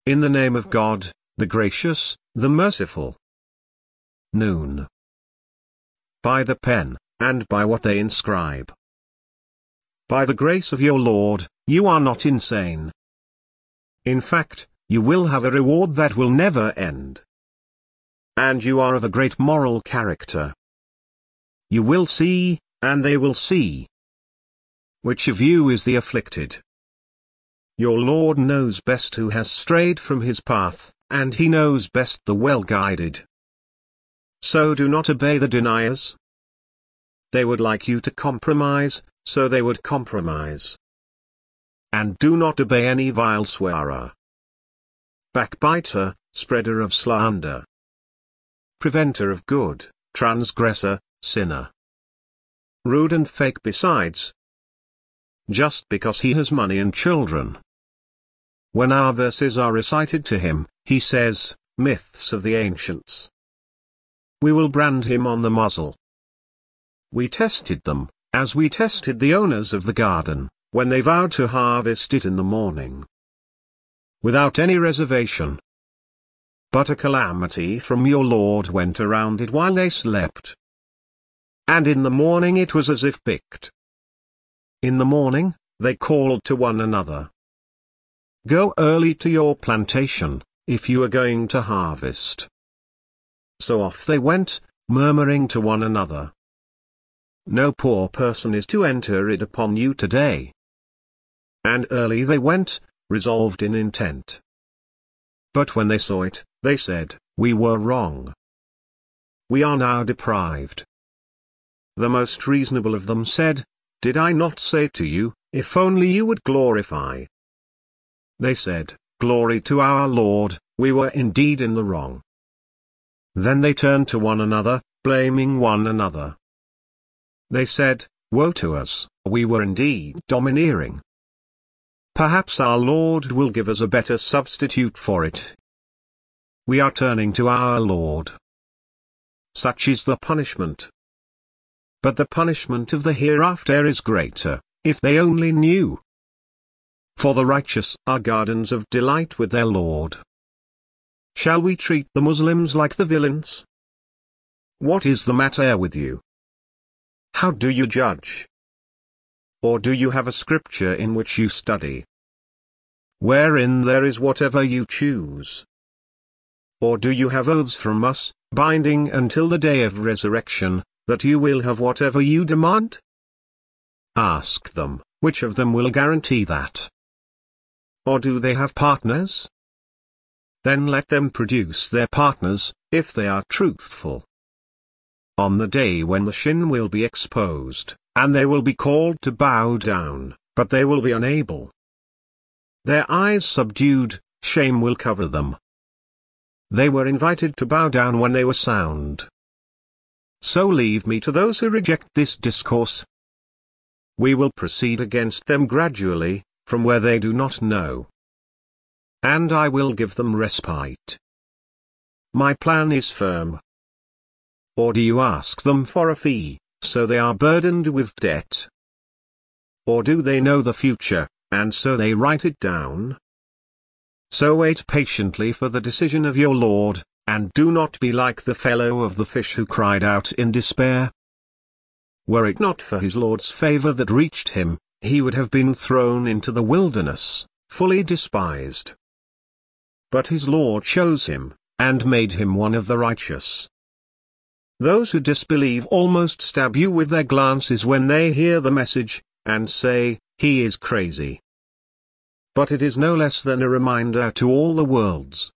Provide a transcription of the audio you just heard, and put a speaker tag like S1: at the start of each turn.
S1: in the name of God, the gracious, the merciful. Noon. By the pen, and by what they inscribe. By the grace of your Lord, you are not insane. In fact, you will have a reward that will never end. And you are of a great moral character. You will see, and they will see. Which of you is the afflicted? Your Lord knows best who has strayed from his path, and he knows best the well-guided. So do not obey the deniers. They would like you to compromise, so they would compromise. And do not obey any vile swearer, backbiter, spreader of slander, preventer of good, transgressor, sinner, rude and fake besides, just because he has money and children. When our verses are recited to him, he says, myths of the ancients. We will brand him on the muzzle. We tested them, as we tested the owners of the garden, when they vowed to harvest it in the morning, without any reservation. But a calamity from your Lord went around it while they slept. And in the morning it was as if picked. In the morning, they called to one another. Go early to your plantation, if you are going to harvest. So off they went, murmuring to one another. No poor person is to enter it upon you today. And early they went, resolved in intent. But when they saw it, they said, we were wrong. We are now deprived. The most reasonable of them said, did I not say to you, if only you would glorify? They said, glory to our Lord, we were indeed in the wrong. Then they turned to one another, blaming one another. They said, woe to us, we were indeed domineering. Perhaps our Lord will give us a better substitute for it. We are turning to our Lord. Such is the punishment. But the punishment of the hereafter is greater, if they only knew. For the righteous are gardens of delight with their Lord. Shall we treat the Muslims like the villains? What is the matter with you? How do you judge? Or do you have a scripture in which you study, wherein there is whatever you choose? Or do you have oaths from us, binding until the day of resurrection, that you will have whatever you demand? Ask them, which of them will guarantee that? Or do they have partners? Then let them produce their partners, if they are truthful. On the day when the shin will be exposed, and they will be called to bow down, but they will be unable. Their eyes subdued, shame will cover them. They were invited to bow down when they were sound. So leave me to those who reject this discourse. We will proceed against them gradually, from where they do not know. And I will give them respite. My plan is firm. Or do you ask them for a fee, so they are burdened with debt? Or do they know the future, and so they write it down? So wait patiently for the decision of your Lord, and do not be like the fellow of the fish who cried out in despair. Were it not for his Lord's favor that reached him, he would have been thrown into the wilderness, fully despised. But his Lord chose him, and made him one of the righteous. Those who disbelieve almost stab you with their glances when they hear the message, and say, he is crazy. But it is no less than a reminder to all the worlds,